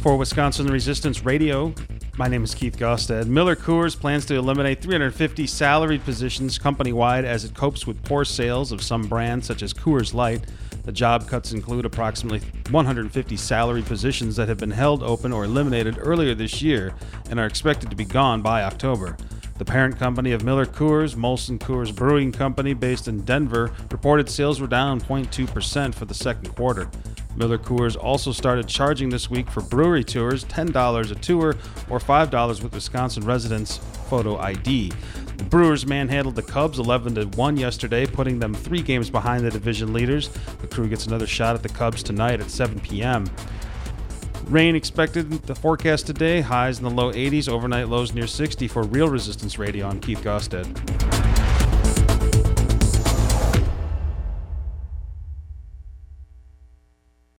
For Wisconsin Resistance Radio, my name is Keith Gostad. Miller Coors plans to eliminate 350 salaried positions company-wide as it copes with poor sales of some brands such as Coors Light. The job cuts include approximately 150 salaried positions that have been held open or eliminated earlier this year and are expected to be gone by October. The parent company of Miller Coors, Molson Coors Brewing Company, based in Denver, reported sales were down 0.2% for the second quarter. Miller Coors also started charging this week for brewery tours $10 a tour or $5 with Wisconsin residents' photo ID. The Brewers manhandled the Cubs 11-1 yesterday, putting them 3 games behind the division leaders. The Crew gets another shot at the Cubs tonight at 7 p.m. Rain expected the forecast today, highs in the low 80s, overnight lows near 60 for Real Resistance Radio. I'm Keith Gostad.